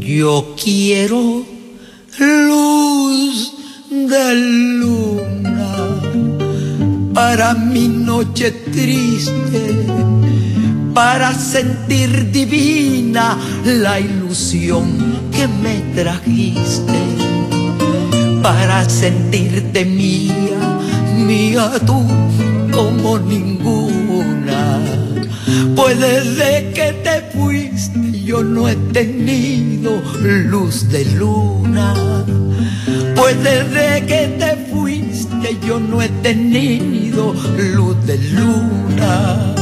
Yo quiero luz de luna para mi noche triste, para sentir divina la ilusión que me trajiste, para sentirte mía, mía tú como ninguna. Pues desde que te fuiste yo no he tenido luz de luna. Pues desde que te fuiste yo no he tenido luz de luna.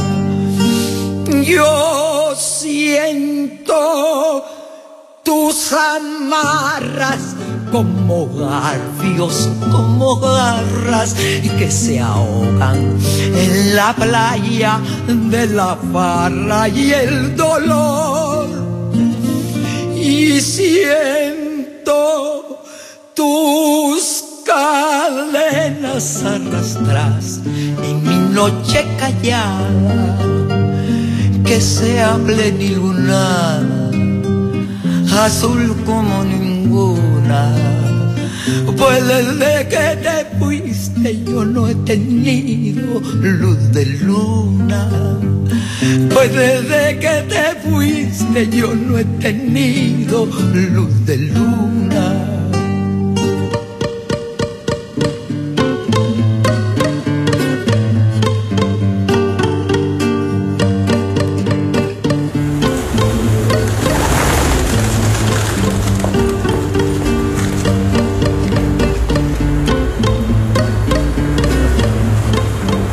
Yo siento tus amarras como garfios, como garras que se ahogan en la playa de la farra y el dolor. Y siento tus cadenas arrastras en mi noche callada, que sea plenilunada, azul como ninguna. Pues desde que te fuiste yo no he tenido luz de luna. Pues desde que te fuiste yo no he tenido luz de luna.